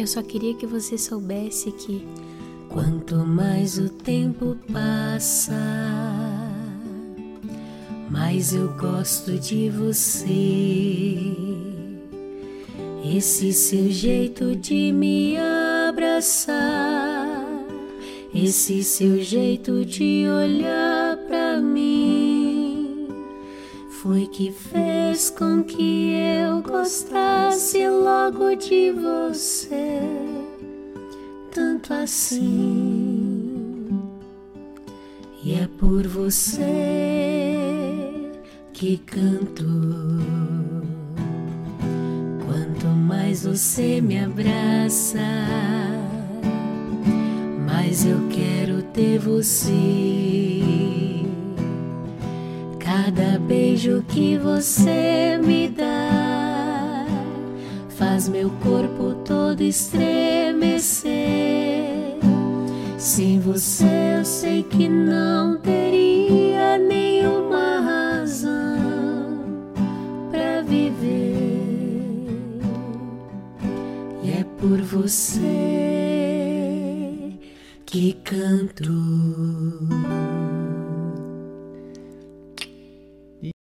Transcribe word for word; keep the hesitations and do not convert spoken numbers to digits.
Eu só queria que você soubesse que quanto mais o tempo passa, mais eu gosto de você. Esse seu jeito de me abraçar, esse seu jeito de olhar pra mim, foi que fez com que eu gostasse logo de você, tanto assim. E é por você que canto. Quanto mais você me abraça, mais eu quero ter você. Cada beijo que você me dá faz meu corpo todo estremecer. Sem você eu sei que não teria nenhuma razão pra viver. E é por você que canto.